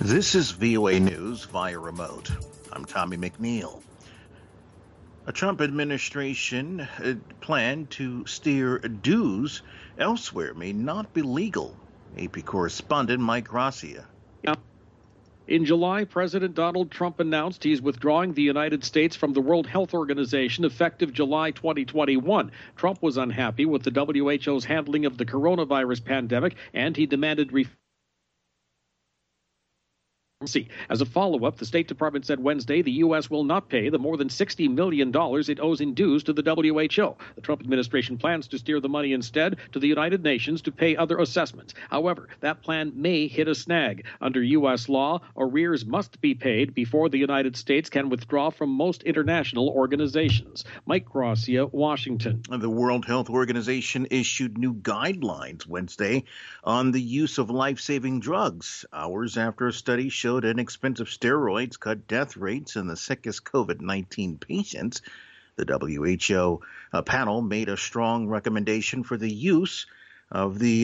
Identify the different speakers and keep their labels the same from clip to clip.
Speaker 1: This is VOA News via remote. I'm Tommy McNeil. A Trump administration plan to steer dues elsewhere may not be legal. AP correspondent Mike Gracia.
Speaker 2: In July, President Donald Trump announced he's withdrawing the United States from the World Health Organization effective July 2021. Trump was unhappy with the WHO's handling of the coronavirus pandemic, and he demanded As a follow-up, the State Department said Wednesday the U.S. will not pay the more than $60 million it owes in dues to the WHO. The Trump administration plans to steer the money instead to the United Nations to pay other assessments. However, that plan may hit a snag. Under U.S. law, arrears must be paid before the United States can withdraw from most international organizations. Mike Gracia, Washington.
Speaker 1: The World Health Organization issued new guidelines Wednesday on the use of life-saving drugs, hours after a study showed inexpensive steroids cut death rates in the sickest COVID-19 patients. The WHO panel made a strong recommendation for the use of the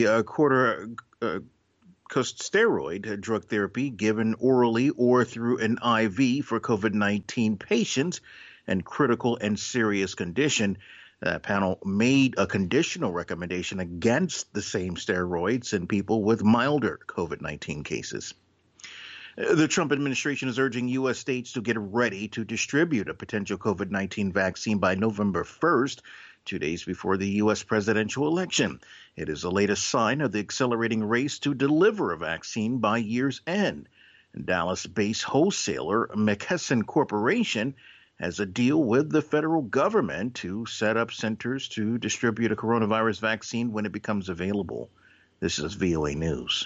Speaker 1: corticosteroid drug therapy given orally or through an IV for COVID-19 patients and critical and serious condition. That panel made a conditional recommendation against the same steroids in people with milder COVID-19 cases. The Trump administration is urging U.S. states to get ready to distribute a potential COVID-19 vaccine by November 1st, 2 days before the U.S. presidential election. It is the latest sign of the accelerating race to deliver a vaccine by year's end. Dallas-based wholesaler McKesson Corporation has a deal with the federal government to set up centers to distribute a coronavirus vaccine when it becomes available. This is VOA News.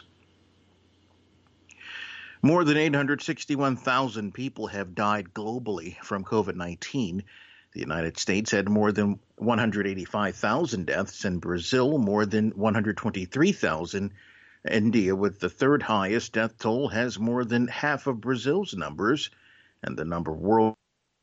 Speaker 1: More than 861,000 people have died globally from COVID-19. The United States had more than 185,000 deaths, and Brazil more than 123,000. India, with the third highest death toll, has more than half of Brazil's numbers, and the number worldwide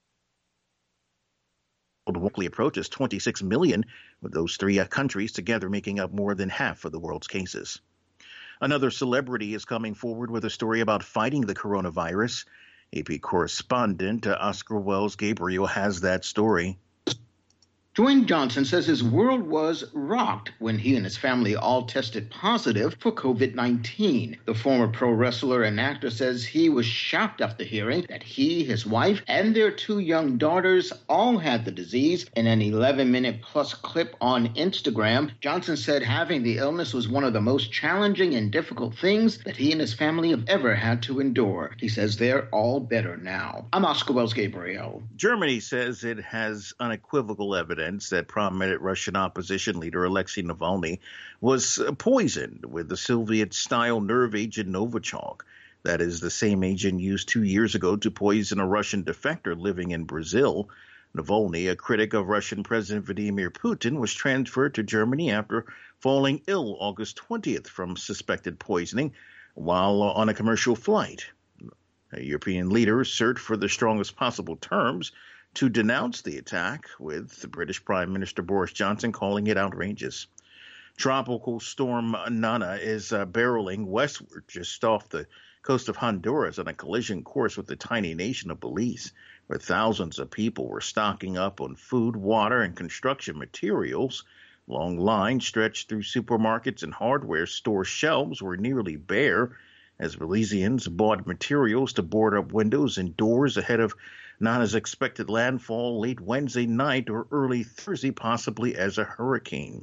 Speaker 1: approaches 26 million, with those three countries together making up more than half of the world's cases. Another celebrity is coming forward with a story about fighting the coronavirus. AP correspondent Oscar Wells Gabriel has that story.
Speaker 3: Dwayne Johnson says his world was rocked when he and his family all tested positive for COVID-19. The former pro wrestler and actor says he was shocked after hearing that he, his wife, and their two young daughters all had the disease. In an 11-minute-plus clip on Instagram, Johnson said having the illness was one of the most challenging and difficult things that he and his family have ever had to endure. He says they're all better now. I'm Oscar Wells Gabriel.
Speaker 1: Germany says it has unequivocal evidence that prominent Russian opposition leader Alexei Navalny was poisoned with the Soviet-style nerve agent Novichok. That is the same agent used 2 years ago to poison a Russian defector living in Brazil. Navalny, a critic of Russian President Vladimir Putin, was transferred to Germany after falling ill August 20th from suspected poisoning while on a commercial flight. European leaders searched for the strongest possible terms to denounce the attack, with the British Prime Minister Boris Johnson calling it outrageous. Tropical storm Nana is barreling westward just off the coast of Honduras on a collision course with the tiny nation of Belize, where thousands of people were stocking up on food, water, and construction materials. Long lines stretched through supermarkets and hardware store shelves were nearly bare as Belizeans bought materials to board up windows and doors ahead of Nana's expected landfall late Wednesday night or early Thursday, possibly as a hurricane.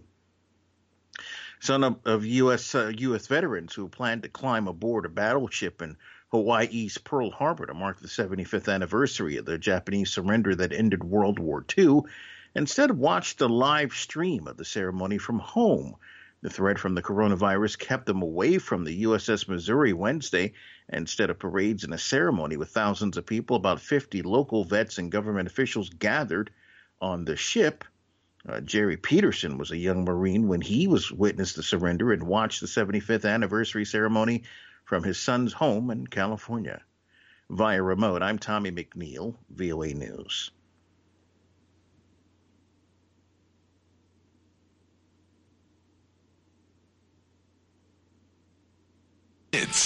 Speaker 1: Son of U.S. veterans who planned to climb aboard a battleship in Hawaii's Pearl Harbor to mark the 75th anniversary of the Japanese surrender that ended World War II instead watched a live stream of the ceremony from home. The threat from the coronavirus kept them away from the USS Missouri Wednesday. Instead of parades and a ceremony with thousands of people, about 50 local vets and government officials gathered on the ship. Jerry Peterson was a young Marine when he witnessed the surrender and watched the 75th anniversary ceremony from his son's home in California. Via remote, I'm Tommy McNeil, VOA News.